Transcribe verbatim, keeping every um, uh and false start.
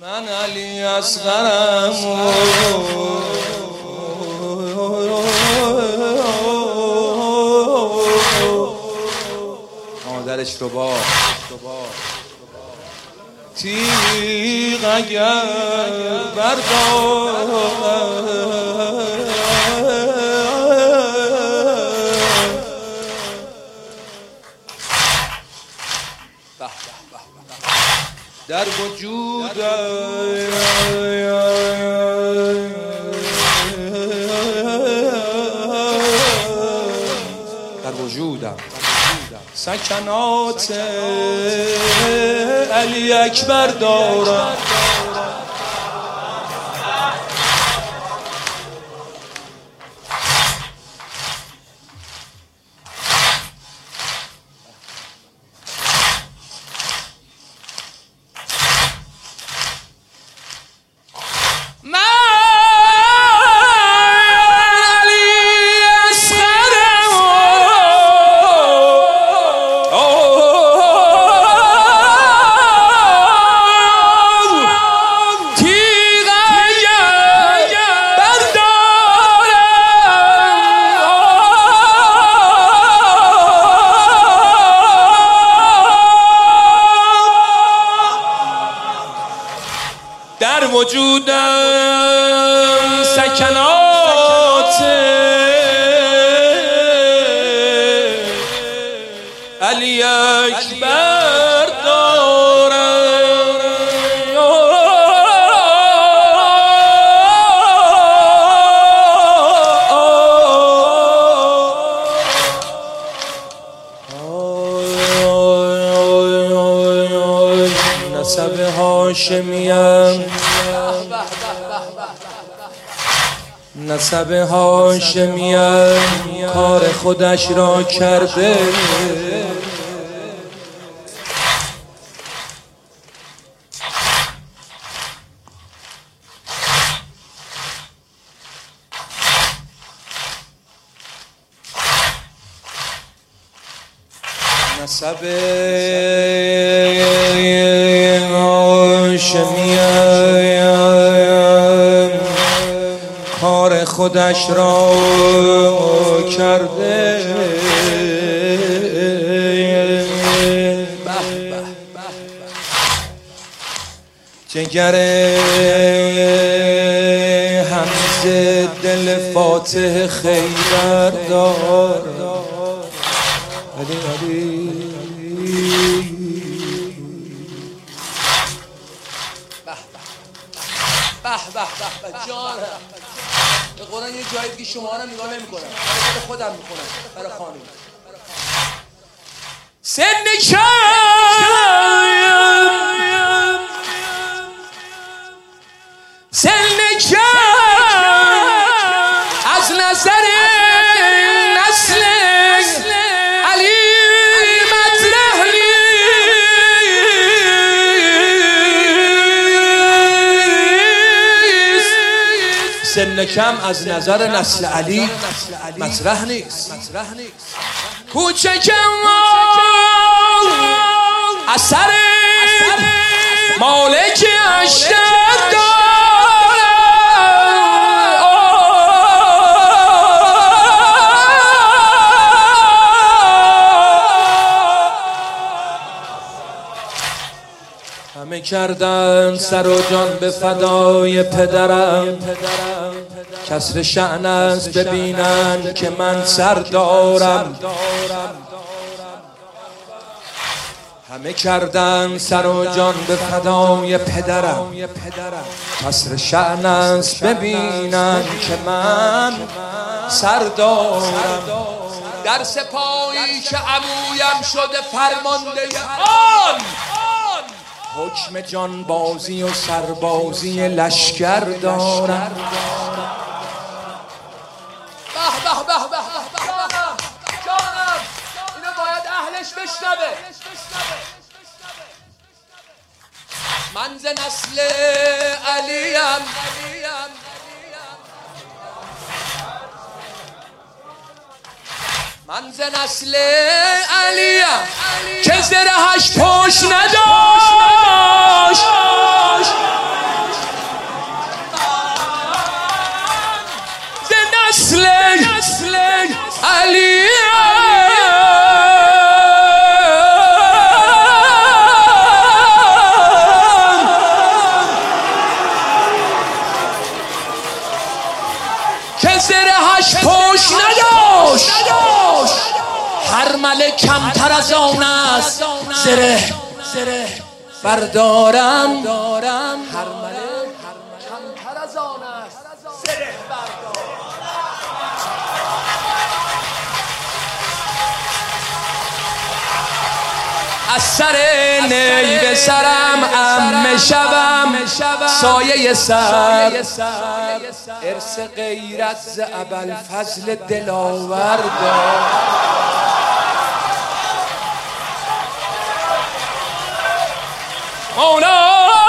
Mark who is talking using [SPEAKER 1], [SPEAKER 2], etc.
[SPEAKER 1] من علی اصغرم مادرش رو با تیغ اگر بردارم در وجود در وجودم سکنات علی اکبر دارم. در وجودم سکنات علی اکبر دارم. نسب هاشمیم نسب هاشمیم کار خودش را کرده. نسب هاشمیم کار خودش را کرده. جگر حمزه دل فاتح خیبر دار. علی علی به به به جانم. به قرآن یه جایی دیگه شما رو نگاه نمی کنم، برای خودم می کنم، برای خانم. سن کم سن کم از نظر نسل علی مطرح نیست. سن کم از نظر نسل علی مطرح نیست. کوچکم اثر مالک اشتر همه کردن سر و جان به فدای پدرم. کسر شأن است ببینن که من سر دارم. همه کردن سر و جان به فدای پدرم. کسر شأن است ببینن که من سر دارم. در سپاهی که عمویم شده فرمانده آن، حکم جان بازی و سربازی لشکر دارم. به به به به به جانم، اینو باید اهلش بشنوه. من ز نسل علیم، من ز نسل علیم که زرهش پشت نداشت. مله کمتر از آن است زره زره بردارم هر مله کمتر از آن است زره بردارم. از سر نی به سرم عمه شوم سایه سر ارث غیرت ز ابوالفضل دلاور دار. مولا